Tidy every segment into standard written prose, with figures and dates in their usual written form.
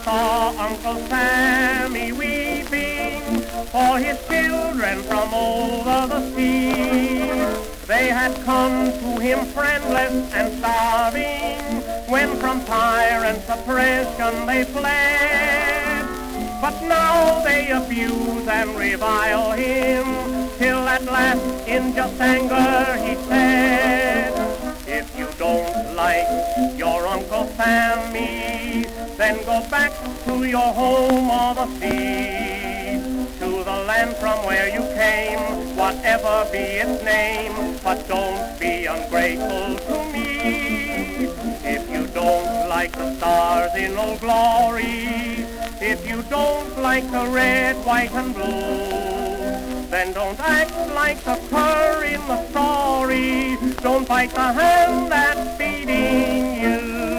saw Uncle Sammy weeping for his children from over the sea. They had come to him friendless and starving, when from tyrant's oppression they fled. But now they abuse and revile him, till at last in just anger he said, "If you don't like your Uncle Sammy, then go back to your home or the sea, to the land from where you came, whatever be its name, but don't be ungrateful to me. If you don't like the stars in Old Glory, if you don't like the red, white, and blue, then don't act like the cur in the story. Don't bite the hand that's feeding you."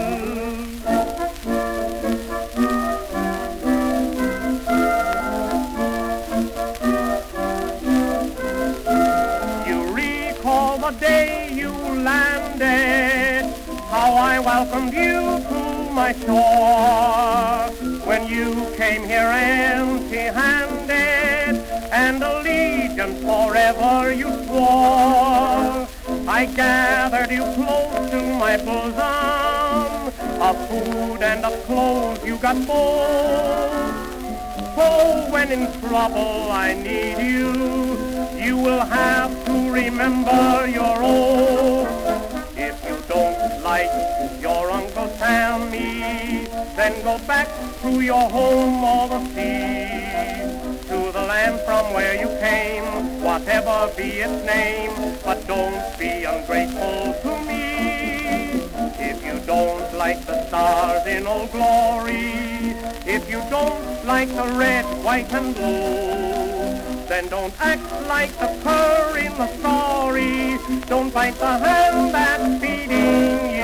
You recall the day you landed, how I welcomed you to my shore, when you came here empty-handed, and allegiance forever you swore. I gathered you close to my bosom, of food and of clothes you got both. Oh, when in trouble I need you, you will have to remember your oath. If you don't like your Uncle Sammy, then go back to your home or the sea, to the land from where you came, whatever be its name, but don't be ungrateful to me. If you don't like the stars in Old Glory, if you don't like the red, white, and blue, then don't act like the cur in the story. Don't bite the hand that's feeding you.